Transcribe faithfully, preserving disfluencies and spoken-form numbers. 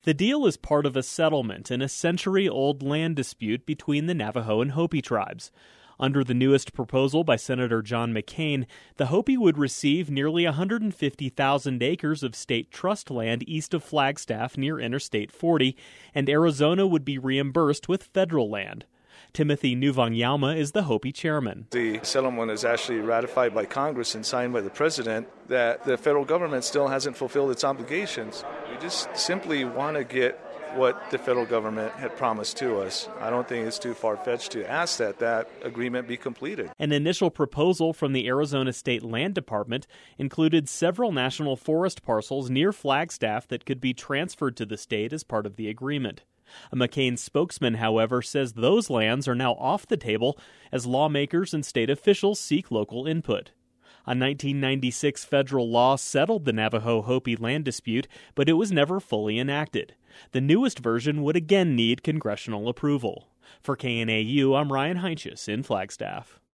The deal is part of a settlement in a century-old land dispute between the Navajo and Hopi tribes. Under the newest proposal by Senator John McCain, the Hopi would receive nearly one hundred fifty thousand acres of state trust land east of Flagstaff near Interstate forty, and Arizona would be reimbursed with federal land. Timothy Nuvanyalma is the Hopi chairman. The settlement is actually ratified by Congress and signed by the president that the federal government still hasn't fulfilled its obligations. We just simply want to get what the federal government had promised to us. I don't think it's too far-fetched to ask that that agreement be completed. An initial proposal from the Arizona State Land Department included several national forest parcels near Flagstaff that could be transferred to the state as part of the agreement. A McCain spokesman, however, says those lands are now off the table as lawmakers and state officials seek local input. A nineteen ninety-six federal law settled the Navajo-Hopi land dispute, but it was never fully enacted. The newest version would again need congressional approval. For K N A U, I'm Ryan Heinsius in Flagstaff.